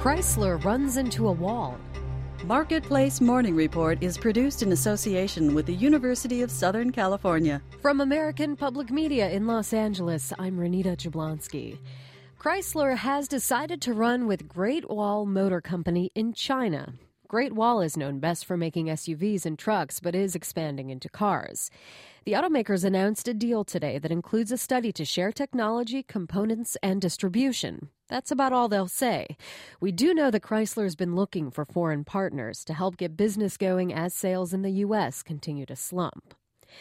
Chrysler runs into a wall. Marketplace Morning Report is produced in association with the University of Southern California. From American Public Media in Los Angeles, I'm Renita Jablonski. Chrysler has decided to run with Great Wall Motor Company in China. Great Wall is known best for making SUVs and trucks, but is expanding into cars. The automakers announced a deal today that includes a study to share technology, components, and distribution. That's about all they'll say. We do know that Chrysler's been looking for foreign partners to help get business going as sales in the U.S. continue to slump.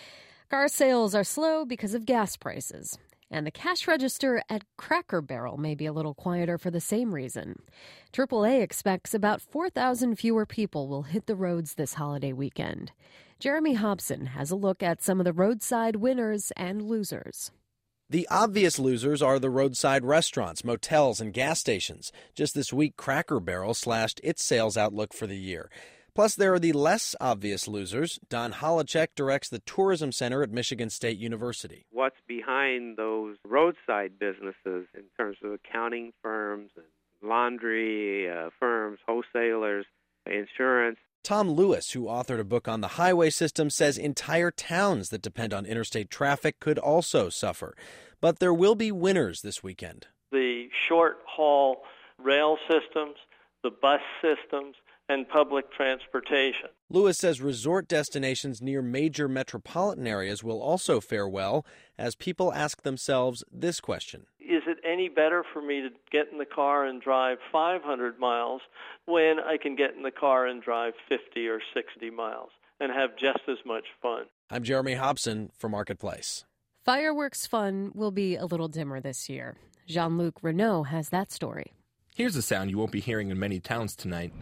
Car sales are slow because of gas prices. And the cash register at Cracker Barrel may be a little quieter for the same reason. AAA expects about 4,000 fewer people will hit the roads this holiday weekend. Jeremy Hobson has a look at some of the roadside winners and losers. The obvious losers are the roadside restaurants, motels, and gas stations. Just this week, Cracker Barrel slashed its sales outlook for the year. Plus, there are the less obvious losers. Don Holacek directs the Tourism Center at Michigan State University. What's behind those roadside businesses in terms of accounting firms, and laundry firms, wholesalers, insurance? Tom Lewis, who authored a book on the highway system, says entire towns that depend on interstate traffic could also suffer. But there will be winners this weekend. The short-haul rail systems, the bus systems, and public transportation. Lewis says resort destinations near major metropolitan areas will also fare well as people ask themselves this question. Is it any better for me to get in the car and drive 500 miles when I can get in the car and drive 50 or 60 miles and have just as much fun? I'm Jeremy Hobson for Marketplace. Fireworks fun will be a little dimmer this year. Jean-Luc Renault has that story. Here's a sound you won't be hearing in many towns tonight.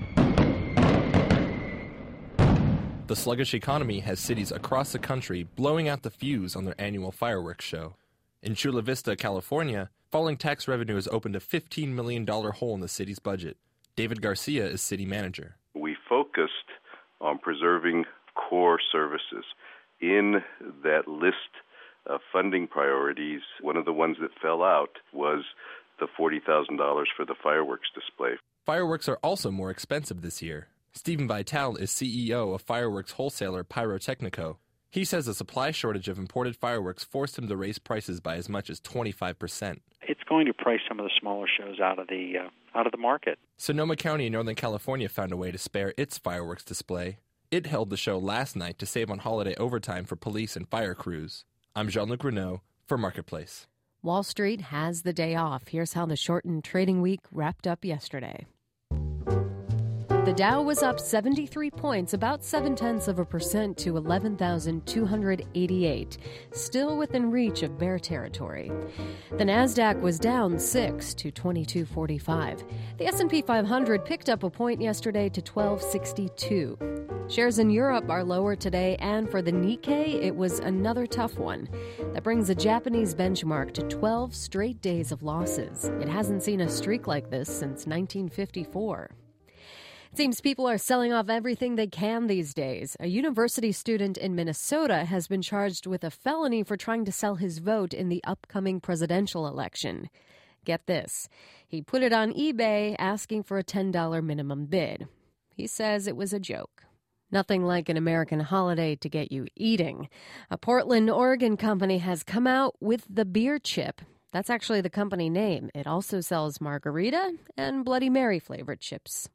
The sluggish economy has cities across the country blowing out the fuse on their annual fireworks show. In Chula Vista, California, falling tax revenue has opened a $15 million hole in the city's budget. David Garcia is city manager. We focused on preserving core services. In that list of funding priorities, one of the ones that fell out was the $40,000 for the fireworks display. Fireworks are also more expensive this year. Stephen Vitale is CEO of fireworks wholesaler Pyrotechnico. He says a supply shortage of imported fireworks forced him to raise prices by as much as 25%. It's going to price some of the smaller shows out of the market. Sonoma County in Northern California found a way to spare its fireworks display. It held the show last night to save on holiday overtime for police and fire crews. I'm Jean-Luc Renault for Marketplace. Wall Street has the day off. Here's how the shortened trading week wrapped up yesterday. The Dow was up 73 points, about 0.7% to 11,288, still within reach of bear territory. The Nasdaq was down 6 to 2245. The S&P 500 picked up a point yesterday to 1262. Shares in Europe are lower today, and for the Nikkei, it was another tough one. That brings the Japanese benchmark to 12 straight days of losses. It hasn't seen a streak like this since 1954. It seems people are selling off everything they can these days. A university student in Minnesota has been charged with a felony for trying to sell his vote in the upcoming presidential election. Get this. He put it on eBay asking for a $10 minimum bid. He says it was a joke. Nothing like an American holiday to get you eating. A Portland, Oregon company has come out with the beer chip. That's actually the company name. It also sells margarita and Bloody Mary flavored chips.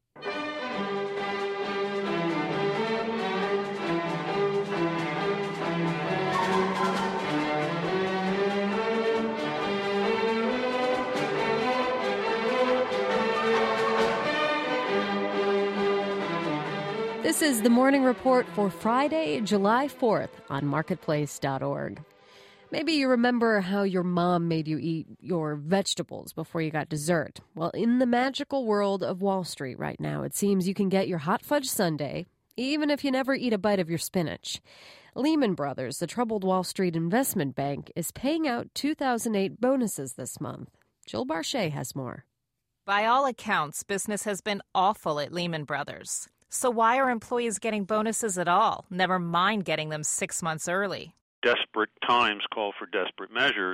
This is the Morning Report for Friday, July 4th on Marketplace.org. Maybe you remember how your mom made you eat your vegetables before you got dessert. Well, in the magical world of Wall Street right now, it seems you can get your hot fudge sundae, even if you never eat a bite of your spinach. Lehman Brothers, the troubled Wall Street investment bank, is paying out 2008 bonuses this month. Jill Barchet has more. By all accounts, business has been awful at Lehman Brothers. So why are employees getting bonuses at all? Never mind getting them 6 months early. Desperate times call for desperate measures.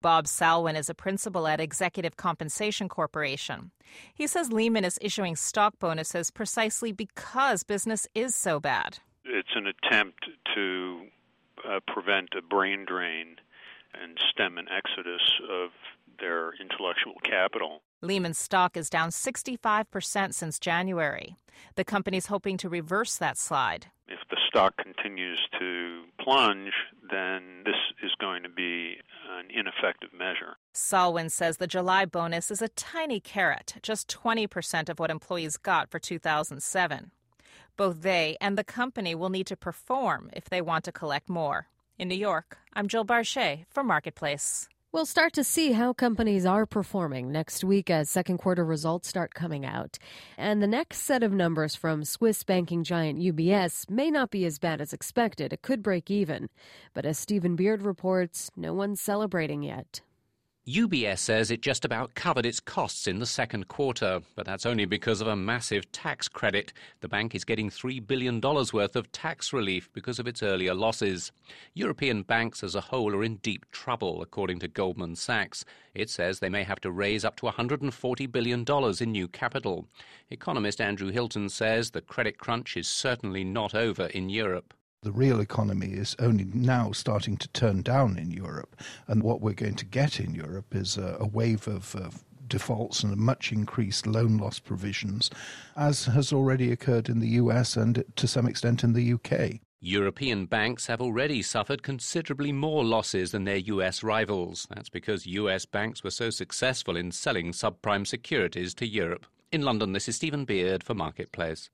Bob Salwin is a principal at Executive Compensation Corporation. He says Lehman is issuing stock bonuses precisely because business is so bad. It's an attempt to prevent a brain drain and stem an exodus of their intellectual capital. Lehman's stock is down 65% since January. The company's hoping to reverse that slide. If the stock continues to plunge, then this is going to be an ineffective measure. Salwin says the July bonus is a tiny carrot, just 20% of what employees got for 2007. Both they and the company will need to perform if they want to collect more. In New York, I'm Jill Barchet for Marketplace. We'll start to see how companies are performing next week as second quarter results start coming out. And the next set of numbers from Swiss banking giant UBS may not be as bad as expected. It could break even. But as Stephen Beard reports, no one's celebrating yet. UBS says it just about covered its costs in the second quarter, but that's only because of a massive tax credit. The bank is getting $3 billion worth of tax relief because of its earlier losses. European banks as a whole are in deep trouble, according to Goldman Sachs. It says they may have to raise up to $140 billion in new capital. Economist Andrew Hilton says the credit crunch is certainly not over in Europe. The real economy is only now starting to turn down in Europe, and what we're going to get in Europe is a wave of defaults and much increased loan loss provisions, as has already occurred in the US and to some extent in the UK. European banks have already suffered considerably more losses than their US rivals. That's because US banks were so successful in selling subprime securities to Europe. In London, this is Stephen Beard for Marketplace.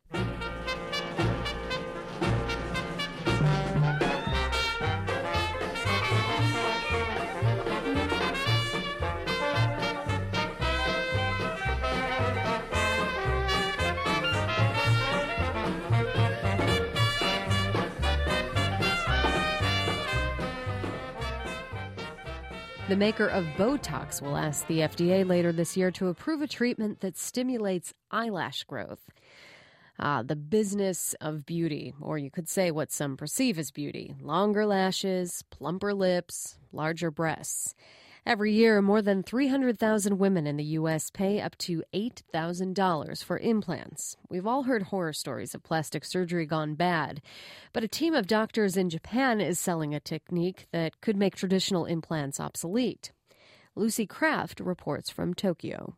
The maker of Botox will ask the FDA later this year to approve a treatment that stimulates eyelash growth. The business of beauty, or you could say what some perceive as beauty. Longer lashes, plumper lips, larger breasts. Every year, more than 300,000 women in the U.S. pay up to $8,000 for implants. We've all heard horror stories of plastic surgery gone bad, but a team of doctors in Japan is selling a technique that could make traditional implants obsolete. Lucy Kraft reports from Tokyo.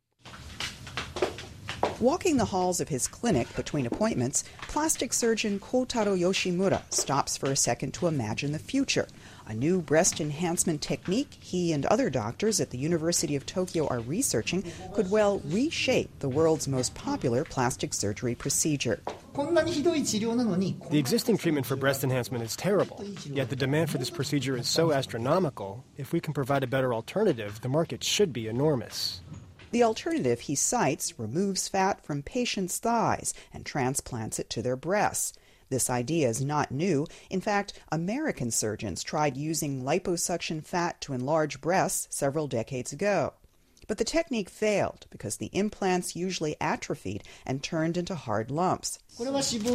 Walking the halls of his clinic between appointments, plastic surgeon Kotaro Yoshimura stops for a second to imagine the future. A new breast enhancement technique he and other doctors at the University of Tokyo are researching could well reshape the world's most popular plastic surgery procedure. The existing treatment for breast enhancement is terrible, yet the demand for this procedure is so astronomical. If we can provide a better alternative, the market should be enormous. The alternative, he cites, removes fat from patients' thighs and transplants it to their breasts. This idea is not new. In fact, American surgeons tried using liposuction fat to enlarge breasts several decades ago. But the technique failed because the implants usually atrophied and turned into hard lumps. Under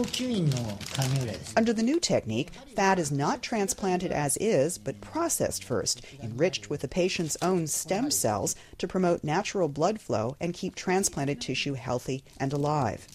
the new technique, fat is not transplanted as is, but processed first, enriched with the patient's own stem cells to promote natural blood flow and keep transplanted tissue healthy and alive.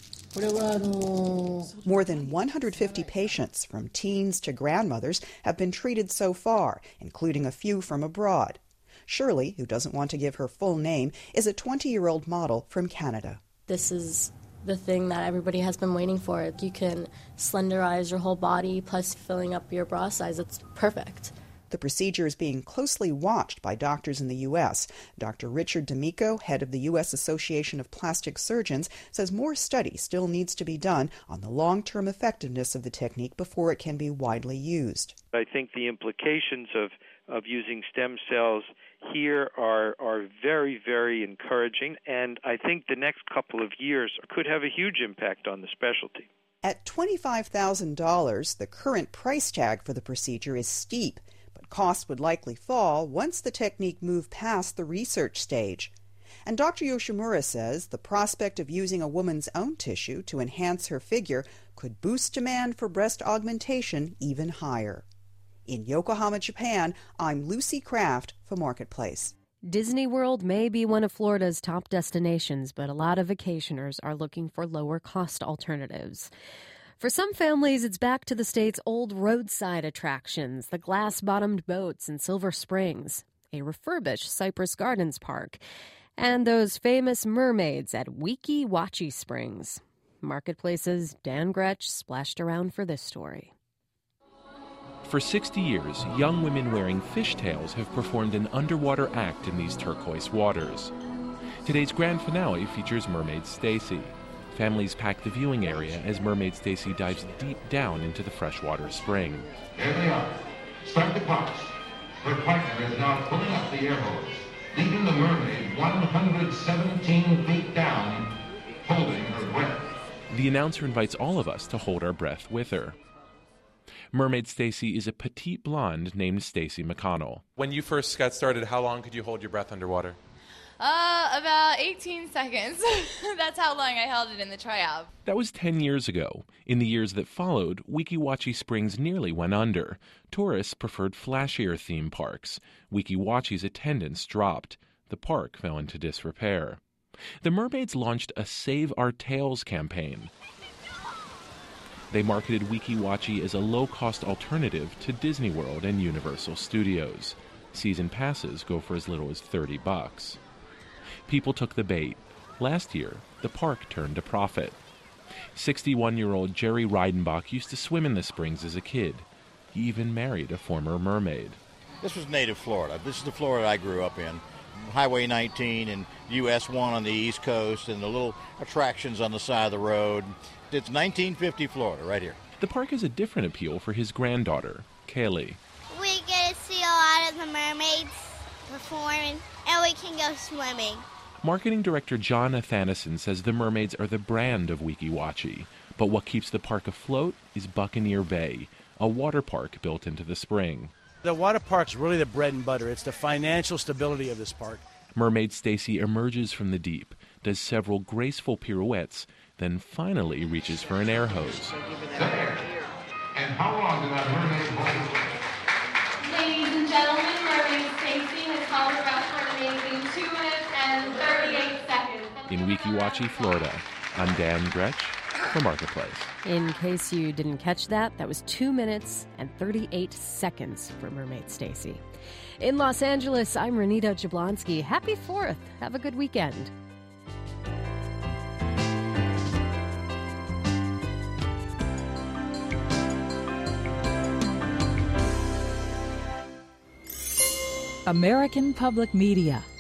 More than 150 patients, from teens to grandmothers, have been treated so far, including a few from abroad. Shirley, who doesn't want to give her full name, is a 20-year-old model from Canada. This is the thing that everybody has been waiting for. You can slenderize your whole body, plus filling up your bra size. It's perfect. The procedure is being closely watched by doctors in the U.S. Dr. Richard D'Amico, head of the U.S. Association of Plastic Surgeons, says more study still needs to be done on the long-term effectiveness of the technique before it can be widely used. I think the implications of using stem cells here are very, very encouraging, and I think the next couple of years could have a huge impact on the specialty. At $25,000, the current price tag for the procedure is steep, but costs would likely fall once the technique moved past the research stage. And Dr. Yoshimura says the prospect of using a woman's own tissue to enhance her figure could boost demand for breast augmentation even higher. In Yokohama, Japan, I'm Lucy Kraft for Marketplace. Disney World may be one of Florida's top destinations, but a lot of vacationers are looking for lower-cost alternatives. For some families, it's back to the state's old roadside attractions, the glass-bottomed boats in Silver Springs, a refurbished Cypress Gardens Park, and those famous mermaids at Weeki Wachee Springs. Marketplace's Dan Gretsch splashed around for this story. For 60 years, young women wearing fishtails have performed an underwater act in these turquoise waters. Today's grand finale features Mermaid Stacy. Families pack the viewing area as Mermaid Stacy dives deep down into the freshwater spring. There they are. Start the clocks. Her partner is now pulling up the air hose, leaving the mermaid 117 feet down, holding her breath. The announcer invites all of us to hold our breath with her. Mermaid Stacy is a petite blonde named Stacy McConnell. When you first got started, how long could you hold your breath underwater? About 18 seconds. That's how long I held it in the tryout. That was 10 years ago. In the years that followed, Weeki Wachee Springs nearly went under. Tourists preferred flashier theme parks. Weeki Wachee's attendance dropped. The park fell into disrepair. The mermaids launched a Save Our Tails campaign. They marketed Weeki Wachee as a low-cost alternative to Disney World and Universal Studios. Season passes go for as little as $30. People took the bait. Last year, the park turned a profit. 61-year-old Jerry Reidenbach used to swim in the springs as a kid. He even married a former mermaid. This was native Florida. This is the Florida I grew up in. Highway 19 and US 1 on the East Coast and the little attractions on the side of the road. It's 1950 Florida right here. The park has a different appeal for his granddaughter, Kaylee. We get to see a lot of the mermaids performing, and we can go swimming. Marketing director John Athanasson says the mermaids are the brand of Weeki Wachee, but what keeps the park afloat is Buccaneer Bay, a water park built into the spring. The water park's really the bread and butter. It's the financial stability of this park. Mermaid Stacy emerges from the deep, does several graceful pirouettes, then finally reaches for an air hose. There. And how long did that mermaid hold? Ladies and gentlemen, Mermaid Stacy has held her breath for an amazing 2 minutes and 38 seconds. In Weeki Wachee, Florida, I'm Dan Gretsch for Marketplace. In case you didn't catch that, that was 2 minutes and 38 seconds for Mermaid Stacy. In Los Angeles, I'm Renita Jablonski. Happy 4th. Have a good weekend. American Public Media